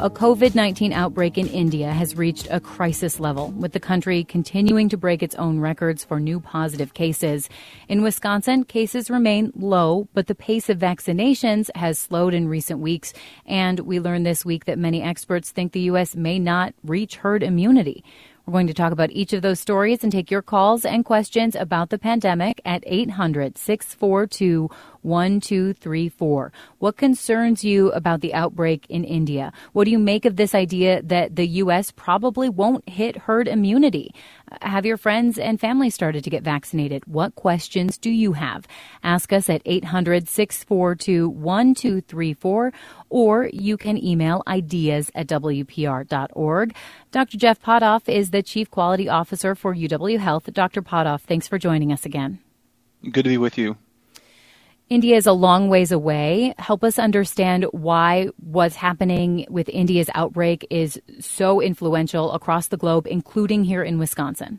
A COVID-19 outbreak in India has reached a crisis level, with the country continuing to break its own records for new positive cases. In Wisconsin, cases remain low, but the pace of vaccinations has slowed in recent weeks. And we learned this week that many experts think the U.S. may not reach herd immunity. We're going to talk about each of those stories and take your calls and questions about the pandemic at 800-642-1234. What concerns you about the outbreak in India? What do you make of this idea that the U.S. probably won't hit herd immunity? Have your friends and family started to get vaccinated? What questions do you have? Ask us at 800-642-1234, or you can email ideas@wpr.org. Dr. Jeff Potoff is the Chief Quality Officer for UW Health. Dr. Potoff, thanks for joining us again. Good to be with you. India is a long ways away. Help us understand why what's happening with India's outbreak is so influential across the globe, including here in Wisconsin.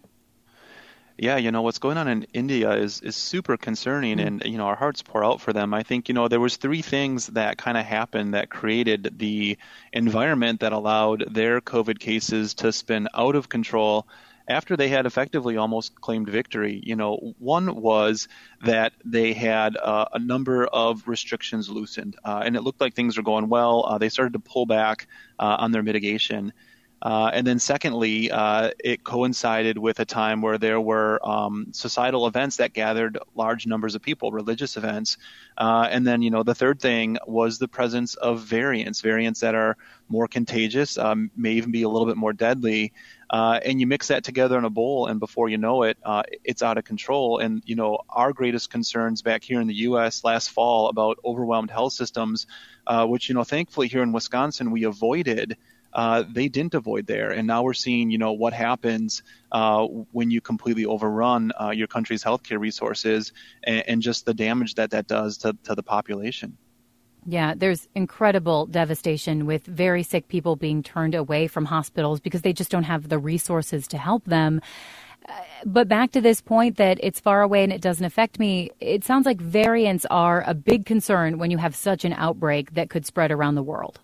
Yeah, what's going on in India is super concerning, and, our hearts pour out for them. I think, there was three things that kind of happened that created the environment that allowed their COVID cases to spin out of control after they had effectively almost claimed victory. One was that they had a number of restrictions loosened, and it looked like things were going well. They started to pull back on their mitigation. And then secondly, it coincided with a time where there were societal events that gathered large numbers of people, religious events. And then, the third thing was the presence of variants that are more contagious, may even be a little bit more deadly. And you mix that together in a bowl, and before you know it, it's out of control. And, our greatest concerns back here in the U.S. last fall about overwhelmed health systems, which, thankfully here in Wisconsin we avoided. They didn't avoid there. And now we're seeing, what happens when you completely overrun your country's healthcare resources and just the damage that does to the population. Yeah, there's incredible devastation with very sick people being turned away from hospitals because they just don't have the resources to help them. But back to this point that it's far away and it doesn't affect me, it sounds like variants are a big concern when you have such an outbreak that could spread around the world.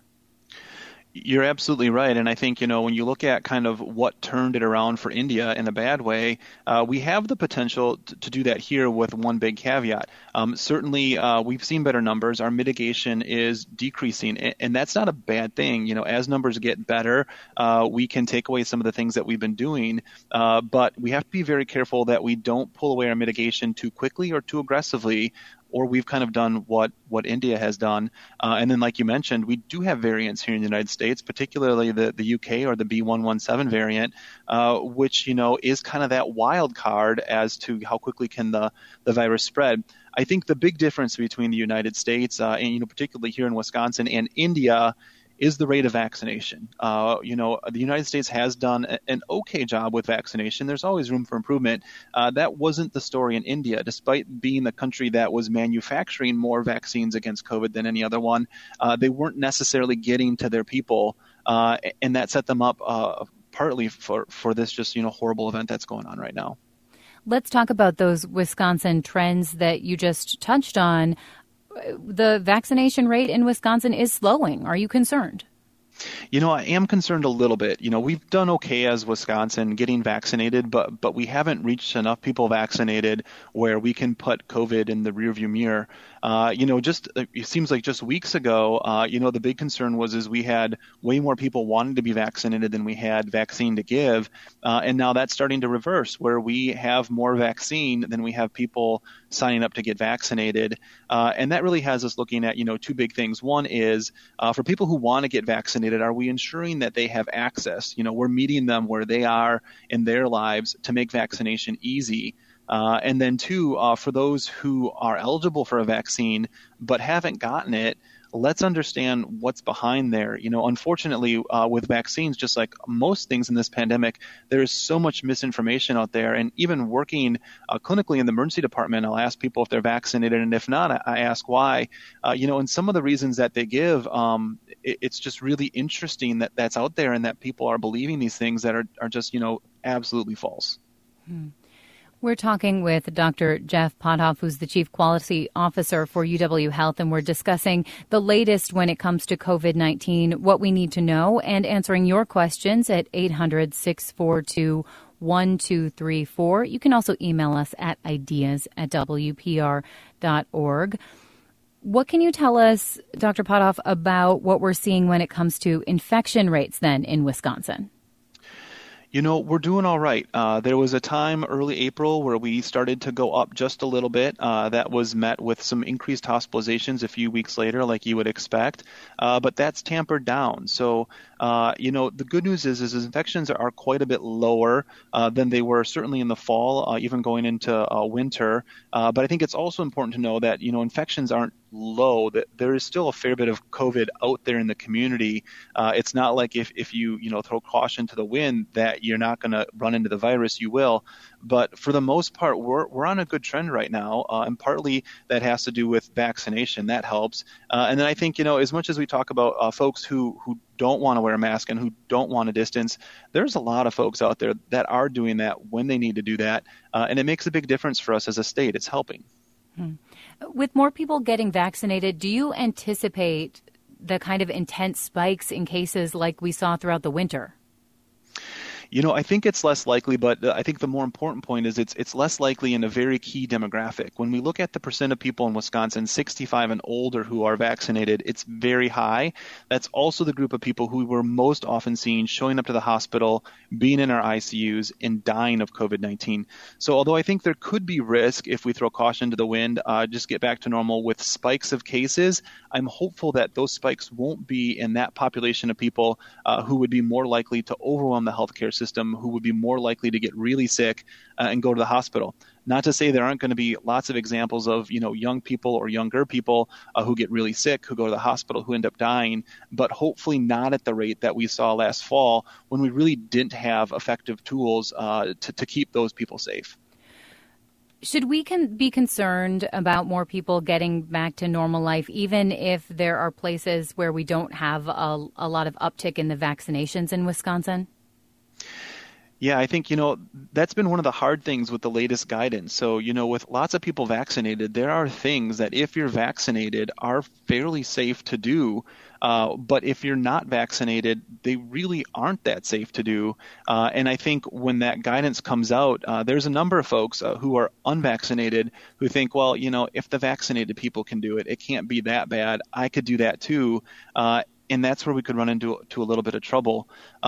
You're absolutely right. And I think, when you look at kind of what turned it around for India in a bad way, we have the potential to do that here with one big caveat. Certainly, we've seen better numbers. Our mitigation is decreasing, and that's not a bad thing. As numbers get better, we can take away some of the things that we've been doing. But we have to be very careful that we don't pull away our mitigation too quickly or too aggressively, or we've kind of done what India has done. And then, like you mentioned, we do have variants here in the United States, particularly the UK or the B.1.1.7 variant, which, is kind of that wild card as to how quickly can the virus spread. I think the big difference between the United States and, particularly here in Wisconsin and India is the rate of vaccination. The United States has done an okay job with vaccination. There's always room for improvement. That wasn't the story in India. Despite being the country that was manufacturing more vaccines against COVID than any other one, they weren't necessarily getting to their people, and that set them up partly for this just, horrible event that's going on right now. Let's talk about those Wisconsin trends that you just touched on. The vaccination rate in Wisconsin is slowing. Are you concerned? I am concerned a little bit. We've done okay as Wisconsin getting vaccinated, but we haven't reached enough people vaccinated where we can put COVID in the rearview mirror. It seems like just weeks ago, the big concern was we had way more people wanting to be vaccinated than we had vaccine to give. And now that's starting to reverse, where we have more vaccine than we have people signing up to get vaccinated. And that really has us looking at, two big things. One is for people who want to get vaccinated, are we ensuring that they have access? We're meeting them where they are in their lives to make vaccination easy. And then two, for those who are eligible for a vaccine but haven't gotten it, let's understand what's behind there. Unfortunately, with vaccines, just like most things in this pandemic, there is so much misinformation out there. And even working clinically in the emergency department, I'll ask people if they're vaccinated, and if not, I ask why. And some of the reasons that they give, it's just really interesting that that's out there and that people are believing these things that are just, absolutely false. We're talking with Dr. Jeff Pothoff, who's the Chief Quality Officer for UW Health, and we're discussing the latest when it comes to COVID-19, what we need to know, and answering your questions at 800-642-1234. You can also email us at ideas@wpr.org. What can you tell us, Dr. Pothoff, about what we're seeing when it comes to infection rates then in Wisconsin? You know, we're doing all right. There was a time early April where we started to go up just a little bit. That was met with some increased hospitalizations a few weeks later, like you would expect. But that's tampered down. So, the good news is infections are quite a bit lower than they were certainly in the fall, even going into winter. But I think it's also important to know that, infections aren't low, that there is still a fair bit of COVID out there in the community. It's not like if you throw caution to the wind that you're not going to run into the virus, you will. But for the most part, we're on a good trend right now, and partly that has to do with vaccination. That helps. And then I think, as much as we talk about folks who don't want to wear a mask and who don't want to distance, there's a lot of folks out there that are doing that when they need to do that. And it makes a big difference for us as a state. It's helping. With more people getting vaccinated, do you anticipate the kind of intense spikes in cases like we saw throughout the winter? I think it's less likely, but I think the more important point is it's less likely in a very key demographic. When we look at the percent of people in Wisconsin 65 and older who are vaccinated, it's very high. That's also the group of people who we're most often seeing showing up to the hospital, being in our ICUs, and dying of COVID-19. So although I think there could be risk if we throw caution to the wind, just get back to normal with spikes of cases, I'm hopeful that those spikes won't be in that population of people who would be more likely to overwhelm the healthcare system, who would be more likely to get really sick and go to the hospital. Not to say there aren't going to be lots of examples of, young people or younger people who get really sick, who go to the hospital, who end up dying, but hopefully not at the rate that we saw last fall when we really didn't have effective tools to keep those people safe. Should we be concerned about more people getting back to normal life, even if there are places where we don't have a lot of uptick in the vaccinations in Wisconsin? Yeah, I think, that's been one of the hard things with the latest guidance. So, with lots of people vaccinated, there are things that if you're vaccinated are fairly safe to do. But if you're not vaccinated, they really aren't that safe to do. And I think when that guidance comes out, there's a number of folks who are unvaccinated who think, well, if the vaccinated people can do it, it can't be that bad. I could do that too. And that's where we could run into a little bit of trouble.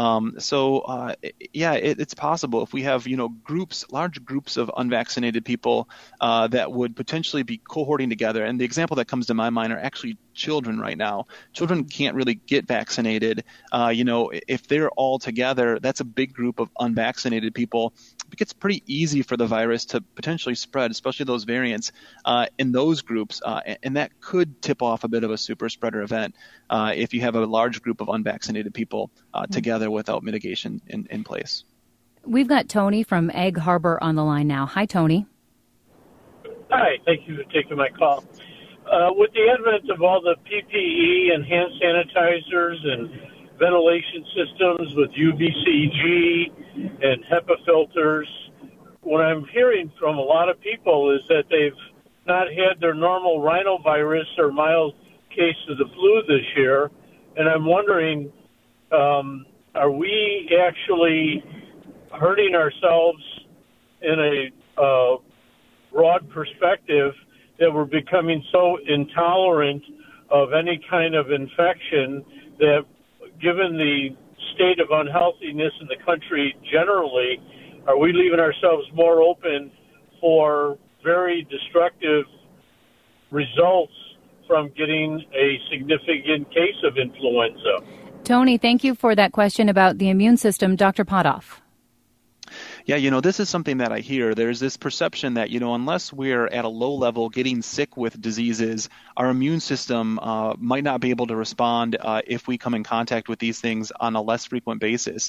It's possible if we have, large groups of unvaccinated people that would potentially be cohorting together. And the example that comes to my mind are actually children right now. Children can't really get vaccinated. If they're all together, that's a big group of unvaccinated people. It gets pretty easy for the virus to potentially spread, especially those variants in those groups. And that could tip off a bit of a super spreader event if you have a large group of unvaccinated people together without mitigation in place. We've got Tony from Egg Harbor on the line now. Hi, Tony. Hi, thank you for taking my call. With the advent of all the PPE and hand sanitizers and ventilation systems with UVCG and HEPA filters, what I'm hearing from a lot of people is that they've not had their normal rhinovirus or mild case of the flu this year. And I'm wondering, are we actually hurting ourselves in a broad perspective that we're becoming so intolerant of any kind of infection that, given the state of unhealthiness in the country generally, are we leaving ourselves more open for very destructive results from getting a significant case of influenza? Tony, thank you for that question about the immune system. Dr. Pothoff. Yeah, this is something that I hear. There's this perception that, unless we're at a low level getting sick with diseases, our immune system might not be able to respond if we come in contact with these things on a less frequent basis.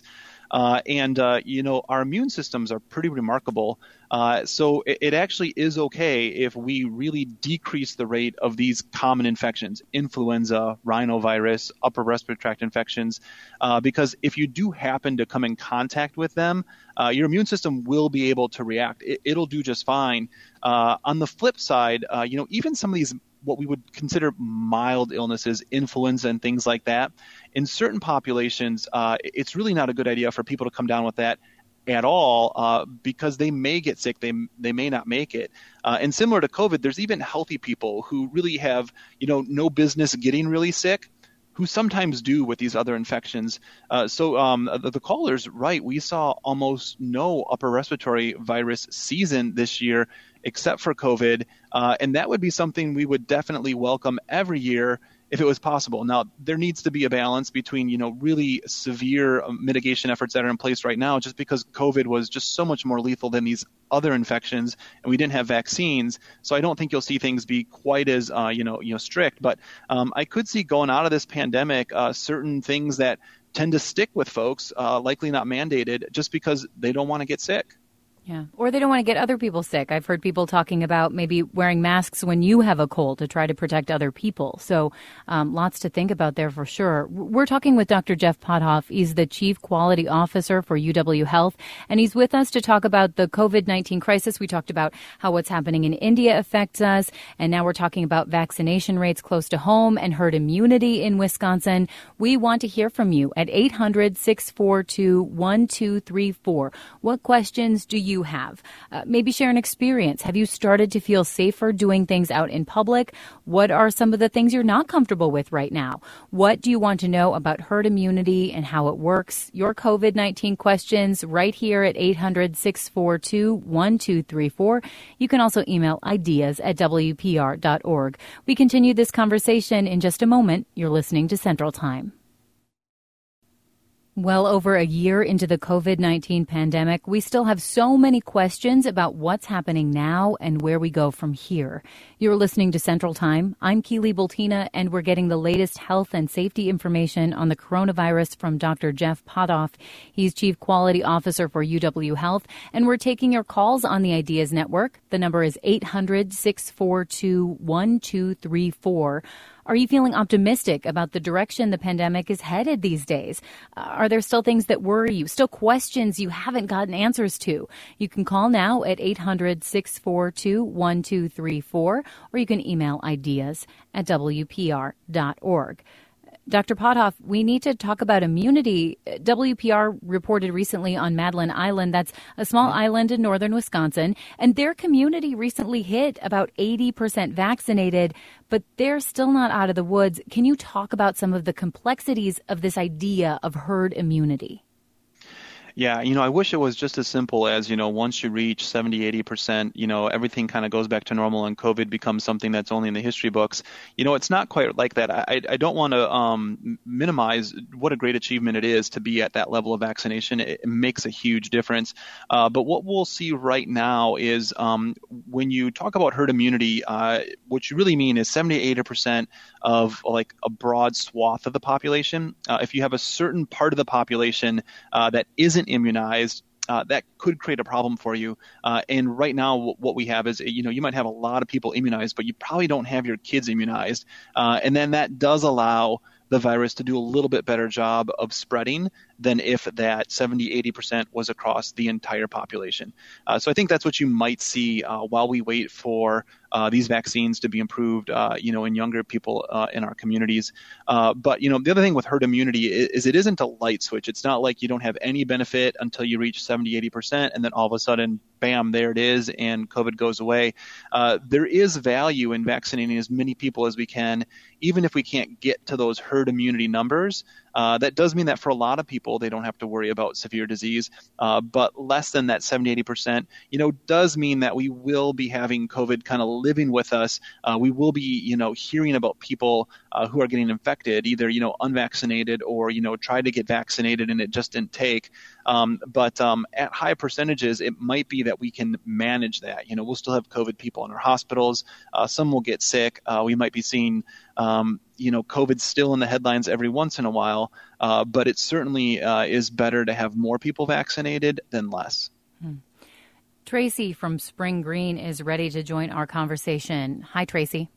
Our immune systems are pretty remarkable. So it actually is okay if we really decrease the rate of these common infections, influenza, rhinovirus, upper respiratory tract infections, because if you do happen to come in contact with them, your immune system will be able to react. It'll do just fine. On the flip side, even some of these what we would consider mild illnesses, influenza and things like that, in certain populations, it's really not a good idea for people to come down with that at all because they may get sick, they may not make it. And similar to COVID, there's even healthy people who really have no business getting really sick, who sometimes do with these other infections. The caller's right. We saw almost no upper respiratory virus season this year except for COVID, and that would be something we would definitely welcome every year if it was possible. Now, there needs to be a balance between, really severe mitigation efforts that are in place right now, just because COVID was just so much more lethal than these other infections, and we didn't have vaccines. So I don't think you'll see things be quite as, strict. But I could see going out of this pandemic, certain things that tend to stick with folks, likely not mandated, just because they don't want to get sick. Yeah. Or they don't want to get other people sick. I've heard people talking about maybe wearing masks when you have a cold to try to protect other people. So lots to think about there for sure. We're talking with Dr. Jeff Pothoff. He's the Chief Quality Officer for UW Health, and he's with us to talk about the COVID-19 crisis. We talked about how what's happening in India affects us, and now we're talking about vaccination rates close to home and herd immunity in Wisconsin. We want to hear from you at 800-642-1234. What questions do you have? Maybe share an experience. Have you started to feel safer doing things out in public? What are some of the things you're not comfortable with right now? What do you want to know about herd immunity and how it works? Your COVID-19 questions right here at 800-642-1234. You can also email ideas@wpr.org. We continue this conversation in just a moment. You're listening to Central Time. Well over a year into the COVID-19 pandemic, we still have so many questions about what's happening now and where we go from here. You're listening to Central Time. I'm Keely Bultina, and we're getting the latest health and safety information on the coronavirus from Dr. Jeff Pothoff. He's Chief Quality Officer for UW Health, and we're taking your calls on the Ideas Network. The number is 800-642-1234. Are you feeling optimistic about the direction the pandemic is headed these days? Are there still things that worry you, still questions you haven't gotten answers to? You can call now at 800-642-1234, or you can email ideas@wpr.org. Dr. Pothoff, we need to talk about immunity. WPR reported recently on Madeline Island, that's a small island in northern Wisconsin, and their community recently hit about 80% vaccinated, but they're still not out of the woods. Can you talk about some of the complexities of this idea of herd immunity? Yeah, I wish it was just as simple as, once you reach 70, 80%, everything kind of goes back to normal and COVID becomes something that's only in the history books. It's not quite like that. I don't want to minimize what a great achievement it is to be at that level of vaccination. It makes a huge difference. But what we'll see right now is when you talk about herd immunity, what you really mean is 70 to 80% of like a broad swath of the population. If you have a certain part of the population that isn't immunized, that could create a problem for you. And right now, what we have is, you might have a lot of people immunized, but you probably don't have your kids immunized. And then that does allow the virus to do a little bit better job of spreading than if that 70, 80% was across the entire population. So I think that's what you might see while we wait for these vaccines to be improved, in younger people in our communities. But, the other thing with herd immunity is it isn't a light switch. It's not like you don't have any benefit until you reach 70, 80%, and then all of a sudden, bam, there it is, and COVID goes away. There is value in vaccinating as many people as we can, even if we can't get to those herd immunity numbers. That does mean that for a lot of people, they don't have to worry about severe disease. But less than that 70, 80%, does mean that we will be having COVID kind of living with us. We will be, hearing about people who are getting infected, either, unvaccinated or, tried to get vaccinated and it just didn't take. But at high percentages, it might be that we can manage that. We'll still have COVID people in our hospitals. Some will get sick. We might be seeing, COVID still in the headlines every once in a while, but it certainly is better to have more people vaccinated than less. Tracy from Spring Green is ready to join our conversation. Hi, Tracy.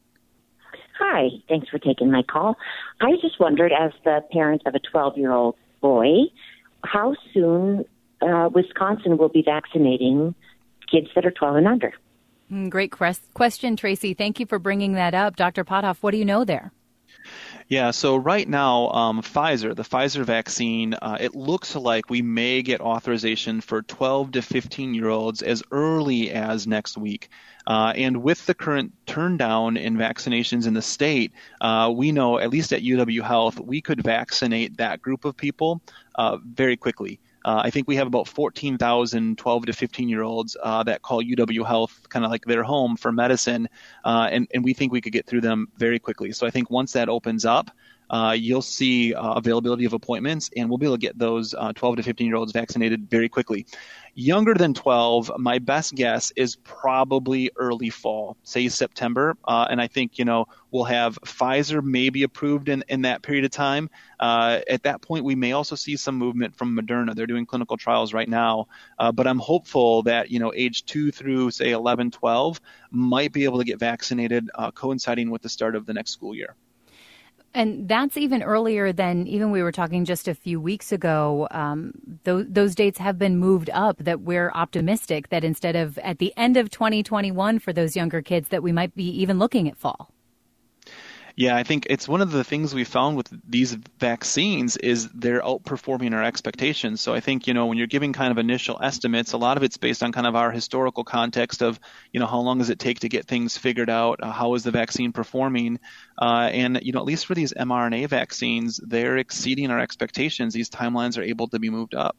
Hi, thanks for taking my call. I just wondered, as the parent of a 12-year-old boy, how soon Wisconsin will be vaccinating kids that are 12 and under. Great question, Tracy. Thank you for bringing that up. Dr. Pothoff, what do you know there? Yeah, so right now, the Pfizer vaccine, it looks like we may get authorization for 12 to 15-year-olds as early as next week. And with the current turndown in vaccinations in the state, we know, at least at UW Health, we could vaccinate that group of people very quickly. I think we have about 14,000 12 to 15-year-olds that call UW Health kind of like their home for medicine, and we think we could get through them very quickly. So I think once that opens up, you'll see availability of appointments, and we'll be able to get those 12 to 15-year-olds vaccinated very quickly. Younger than 12, my best guess is probably early fall, say September, and I think, we'll have Pfizer maybe approved in that period of time. At that point, we may also see some movement from Moderna. They're doing clinical trials right now, but I'm hopeful that, age 2 through, say, 11, 12 might be able to get vaccinated coinciding with the start of the next school year. And that's even earlier than even we were talking just a few weeks ago. Those dates have been moved up, that we're optimistic that instead of at the end of 2021 for those younger kids, that we might be even looking at fall. Yeah, I think it's one of the things we found with these vaccines is they're outperforming our expectations. So I think, when you're giving kind of initial estimates, a lot of it's based on kind of our historical context of, how long does it take to get things figured out? How is the vaccine performing? And, at least for these mRNA vaccines, they're exceeding our expectations. These timelines are able to be moved up.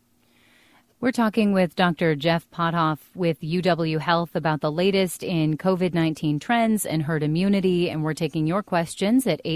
We're talking with Dr. Jeff Pothoff with UW Health about the latest in COVID-19 trends and herd immunity, and we're taking your questions at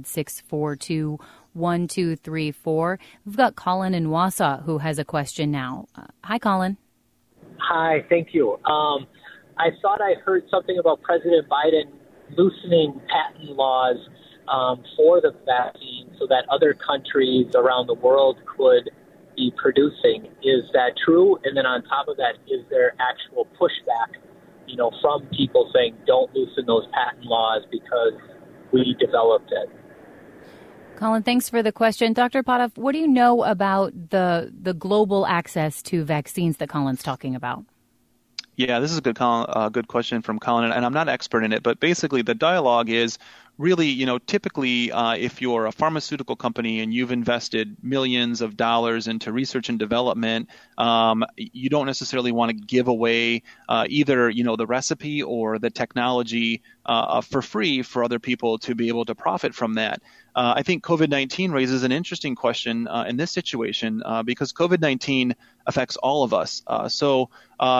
800-642-1234. We've got Colin in Wausau who has a question now. Hi, Colin. Hi, thank you. I thought I heard something about President Biden loosening patent laws for the vaccine so that other countries around the world could be producing. Is that true? And then on top of that, is there actual pushback, from people saying don't loosen those patent laws because we developed it? Colin, thanks for the question. Dr. Pothoff, what do you know about the global access to vaccines that Colin's talking about? Yeah, this is a good question from Colin, and I'm not an expert in it, but basically the dialogue is really, typically if you're a pharmaceutical company and you've invested millions of dollars into research and development, you don't necessarily want to give away either, the recipe or the technology for free for other people to be able to profit from that. I think COVID-19 raises an interesting question in this situation because COVID-19 affects all of us. So,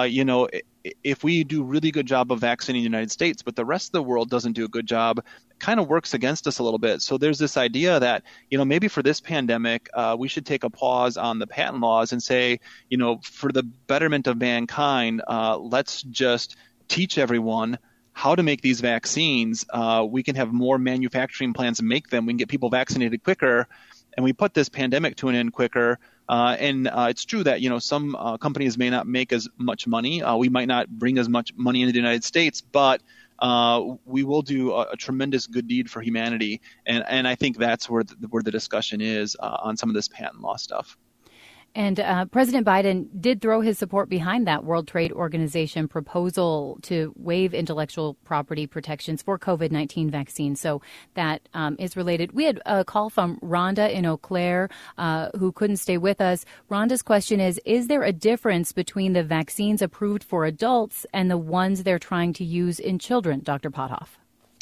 if we do a really good job of vaccinating the United States, but the rest of the world doesn't do a good job, it kind of works against us a little bit. So there's this idea that, maybe for this pandemic, we should take a pause on the patent laws and say, for the betterment of mankind, let's just teach everyone how to make these vaccines. We can have more manufacturing plants and make them. We can get people vaccinated quicker, and we put this pandemic to an end quicker. And it's true that, some companies may not make as much money. We might not bring as much money into the United States, but we will do a tremendous good deed for humanity. And I think that's where the discussion is on some of this patent law stuff. And President Biden did throw his support behind that World Trade Organization proposal to waive intellectual property protections for COVID-19 vaccines. So that is related. We had a call from Rhonda in Eau Claire who couldn't stay with us. Rhonda's question is there a difference between the vaccines approved for adults and the ones they're trying to use in children, Dr. Pothoff?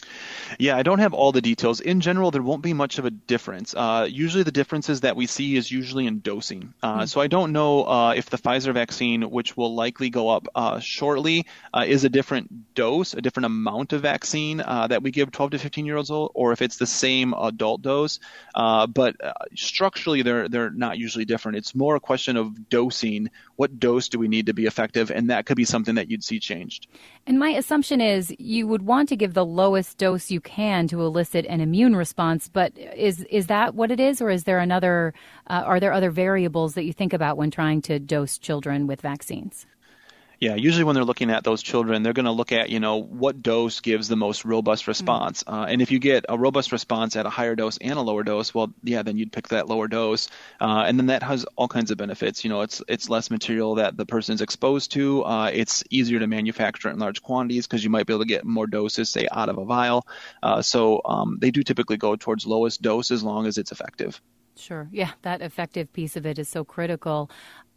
Yeah, I don't have all the details. In general, there won't be much of a difference. Usually the differences that we see is usually in dosing. So I don't know if the Pfizer vaccine, which will likely go up shortly, is a different dose, a different amount of vaccine that we give 12 to 15-year-olds old, or if it's the same adult dose. But structurally, they're not usually different. It's more a question of dosing. What dose do we need to be effective? And that could be something that you'd see changed. And my assumption is you would want to give the lowest dose you can to elicit an immune response, but is that what it is, or is there are there other variables that you think about when trying to dose children with vaccines? Yeah, usually when they're looking at those children, they're going to look at, what dose gives the most robust response. And if you get a robust response at a higher dose and a lower dose, well, yeah, then you'd pick that lower dose. And then that has all kinds of benefits. It's less material that the person's exposed to. It's easier to manufacture in large quantities because you might be able to get more doses, say, out of a vial. So they do typically go towards lowest dose as long as it's effective. Sure. Yeah, that effective piece of it is so critical.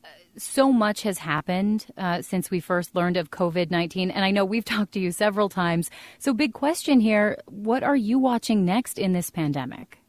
So much has happened since we first learned of COVID-19, and I know we've talked to you several times. So big question here, what are you watching next in this pandemic?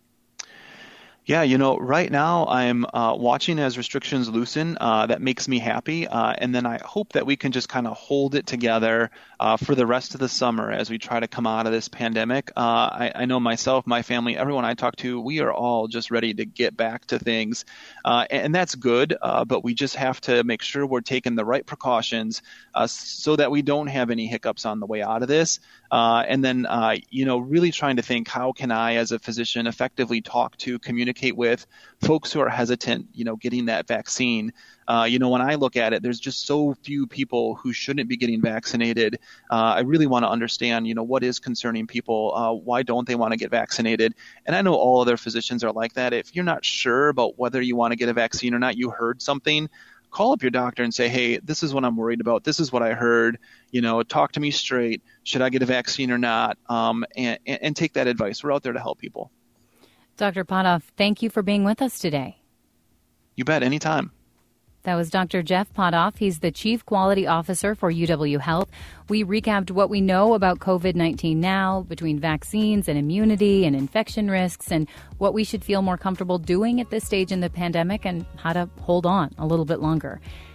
Yeah, right now I'm watching as restrictions loosen. That makes me happy. And then I hope that we can just kind of hold it together for the rest of the summer as we try to come out of this pandemic. I know myself, my family, everyone I talk to, we are all just ready to get back to things. And that's good, but we just have to make sure we're taking the right precautions so that we don't have any hiccups on the way out of this. And then, really trying to think, how can I, as a physician, effectively communicate with folks who are hesitant, getting that vaccine. When I look at it, there's just so few people who shouldn't be getting vaccinated. I really want to understand, what is concerning people. Why don't they want to get vaccinated? And I know all other physicians are like that. If you're not sure about whether you want to get a vaccine or not, you heard something, call up your doctor and say, hey, this is what I'm worried about. This is what I heard. Talk to me straight. Should I get a vaccine or not? And take that advice. We're out there to help people. Dr. Potthoff, thank you for being with us today. You bet, anytime. That was Dr. Jeff Potthoff. He's the Chief Quality Officer for UW Health. We recapped what we know about COVID-19 now, between vaccines and immunity and infection risks, and what we should feel more comfortable doing at this stage in the pandemic and how to hold on a little bit longer.